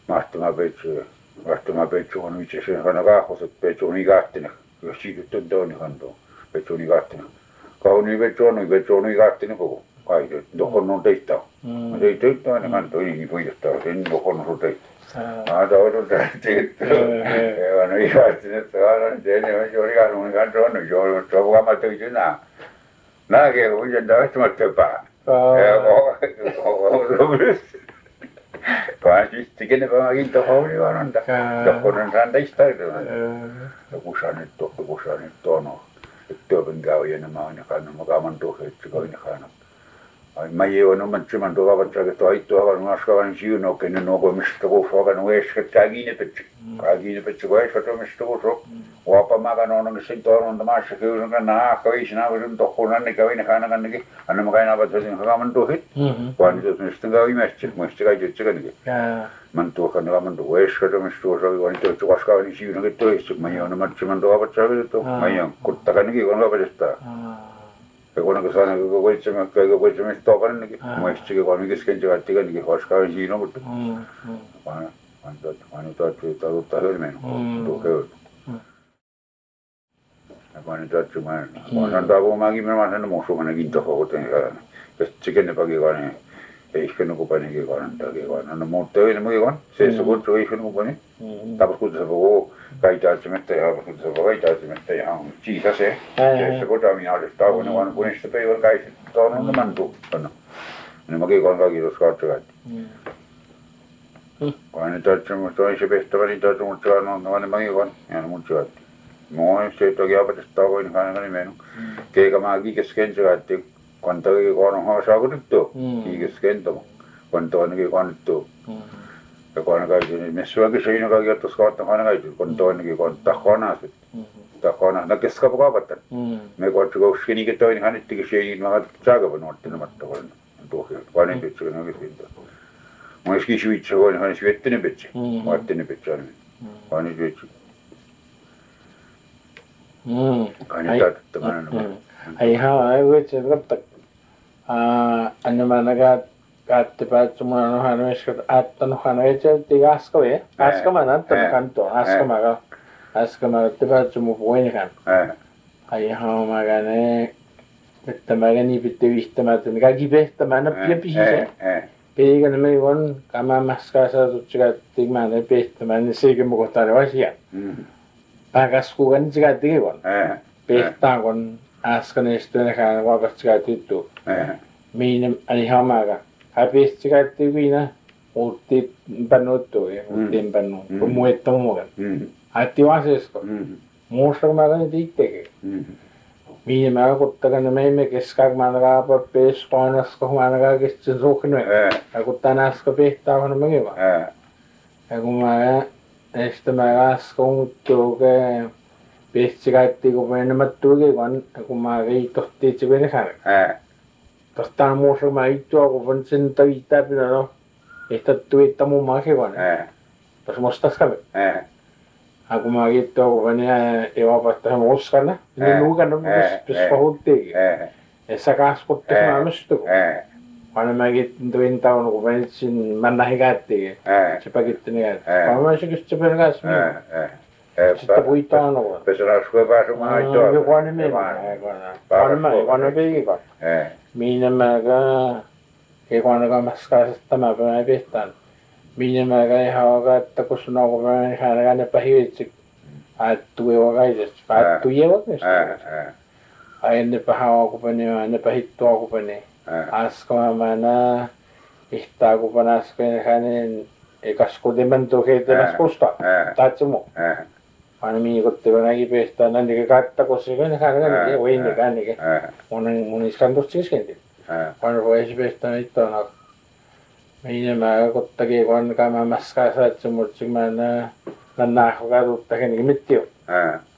Mahtuma peitsu on itse asiassa aina kaahkoset peitsu on ikähtinen. Jos siitä on kanto. Peitsu on ikähtinen. Kauni peitsu on ikähtinen koko. Kaikki. Dokon on teistä. Mutta ei teistä aina kanto. Ei niin puidettaa. Sen dokon on teistä. Toivon teistä. No ikähtinen. Että aina sen on ikähtinen kanto on. Se on vakama teistä nää. Nääkin on kuitenkin täyttämättä pää. Vaan siis tekee vaan into houli vaan anda. Dokon saan teistä. Kusa nyt on. Työpän käy nämä aina kannan mukavan tuohjetsi koina kannan. Ai mä jeon oman tseman tuokavat säket aittua vaan maskavan siunoken ne nuo mistä kuufakan ueskat käginepetsi. Käginepetsi ueskat mistä kuuso. Uapa makan on sen toon tamassa kyyn kan naakka isna kun tohkunan ne kävin kannakankin. Anna mä kaina vatsin hakaman tuohit. Vaan nyt mistä käy imesti mistä käy jetsäkin. Man tuokan kaman ueskat mistä kuuso vaan nyt maskavan siunoken toista. Mä jeon oman tseman tuokavat säket to. Mä jeon kuttakankin kun lopettaa. Kun kesana koitsemaan tokankin, muistikin kun mikään kättikin koskaan siinä mutta vaan tuottaa hölmeen tuohon. Vaan tuottamaan vaan taavumaankin minä sanon musumankin tuohon jos sekin pakikaan ei ikään kuin panikin kannattakin vaan no mutta ei muuta se kutsu ei ikään kuin pani tapas kutsu puhuu kaitaatsemetta ja kutsu kaitaatsemetta ja on siitä se kutsu minä olen taavun vaan kunista päivän kaiset on mantu on ne mäkin kan kaikki tuossa katsokat vaan ne taatsemasta on se pestävä niin taatsemasta on vaan mäkin kan ja mun syöt moi se toki apetesta tavoin kannan menu keikä mäkin kesken syötti Kuantoikin konon haasaa kututtu, kiitos kentomo. Kuantoinenkin kannattu. Ja kuantoinenkin, me syökin siinä kaikki ottais kautta kuantoinenkin. Kuantoinenkin tahkonaset. Tahkonaset, no keskapu kaapatan. Me kuantoinenkin niinkin toinen hänettikin siihen, mä katsoin saakapan nuottinamatta kuantoinenkin. Kuantoinenkin pitsäkin oikein pintaa. Mä olisikin syvitsä kuantoinenkin syvettinen pitsä. Kuantoinenkin pitsä on. Kuantoinenkin pitsä. Kuantoinenkin taattamana. Ai haa, witsi katta. Anna managa katte päätsemään no hän myös attanut hän etselti askave. Askaman attanut kanto. Askamaga te päätsemu puinkan. Ai haa magane. Että magani pitte vihtämättä. Kaikki pehtämään piepise. Peikä me on kama maskasa tutsikatti mane pehtämään sekin mukohtare asia. Pakaskugan tsikatti on. Pehtään kun Askanestuen hän vakatsikait tuttu. Minä ani hamaga. Häpistsikaitti viina. Uutti pannuttu ja uuttiin pannu. Kun muetta muuta. Hatti vasesko. Muusta kun mä kannan itsekin. Minä mä kuttakan me emme keskak managa pappees koanasko managa kestsin suhkinoin. Ja kun tänäsko pehtää kun mäkin vaan. Ja kun mä näistä mä askon tuoke. Pesti kaikki kun menemät tuokin kun mä viittohtiin itse venäjän. Tästä on muussa mä itseä kun sen taittaa pitää no. Että tuitta mun maakin vaan. Tässä mustas kävi. Ja kun mä itseä kun venäjän ei vapasta hän uskalla. Niin nuukan on pys pahuttiikin. Ja sä kaskutti mä mystyku. Vaan mä itseä tuin taun kun venäjän mä nähin käyttiikin. Se pakitti niin käytti. Vaan mä olisin kysyä pelkäs minun. Sitten puitaan on. Peseraskoi pääsemään aitoon. Joku on nimi. Vanha piikka. Minä mäkä. Ei vanha maskaisesta tämä päivä pihtään. Minä mäkä ihan oka, että kun sun on päivä, hän kannepä hivitsi. Aittu ei ole kaikesta. Aittu ei ole mistä. Ennepä haakupeni ja ennepä hittu haakupeni. Askoa mä nää. Ihtaa kupan asken hänen. Eikäs kuitenkin tuo keiteläs kustaa. Taitsi muu. Vaan miikotti kun näki pehtää näin kattakossa kun hän ei ole inni kännikin. Mun iskan tuosta siskentiin. Vaan voisi pehtää niitä on. Minä mä kottakin kun mä maskaa saatsi mutta mä nähdä katutta kennekin mitti on.